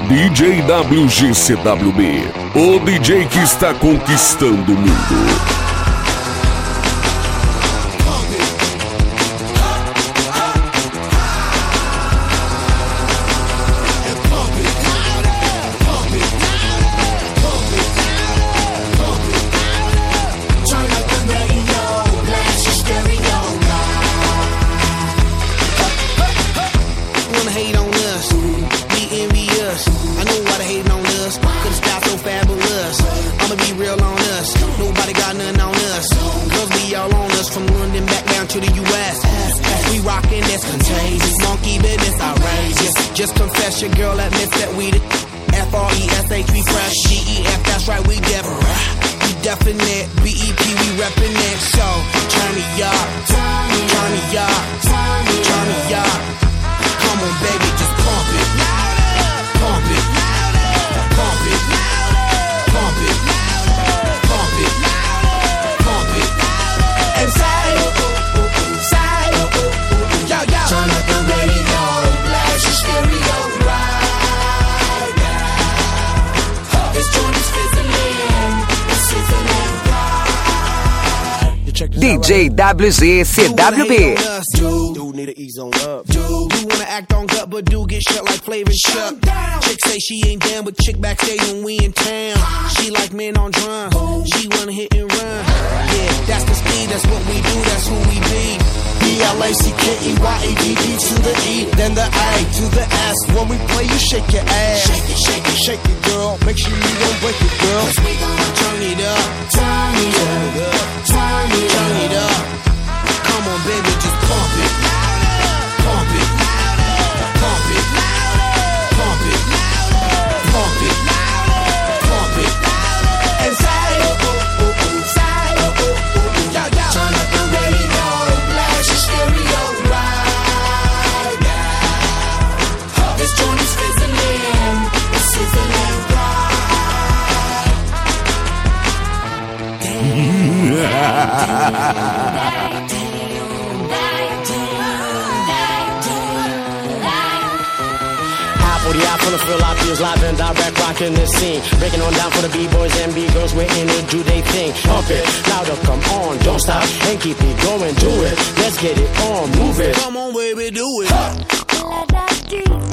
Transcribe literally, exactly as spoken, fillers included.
D J W G C W B, o D J que está conquistando o mundo. Just confess your girl admits that we the F R E S H, we fresh. G E F, that's right, we different. We definite, B E P, we reppin' it. So, turn me up, turn me up, turn me up. Come on, baby, just pump it. Pump it. Pump it. Pump it. Pump it. Pump it. And say, say, yo, yo. Turn up the radio, blast your stereo right now. This joint is fizzling, it's sizzling right. D J W G C W B. Dude, need to ease on up. Dude, you wanna act on gut, but do get shut like Flavor Chuck. Chick say she ain't down, but chick backstage when we in town. She like men on drum. She wanna hit and run. Yeah, that's the speed, that's what we do, that's who we be. B L A C K E Y A D D to the E, then the A to the S. When we play, you shake your ass. Shake it, shake it, shake it, girl. Make sure you don't break it, girl. Cause we gonna turn it up, turn it up, turn it up, turn it up. Come on, baby, just pump it, pump it, pump it, pump it, pump it, pump it, and say, say, yo, yo. Turn up the radio, blast your stereo right now. This joint is fizzling, it's sizzling forty out from the Philippines, live and direct, rocking the scene. Breaking on down for the B-boys and B-girls, we're in it, do they thing. Pump it, louder, come on, don't stop, and keep it going, do it. Let's get it on, move it. Come on, baby, do it.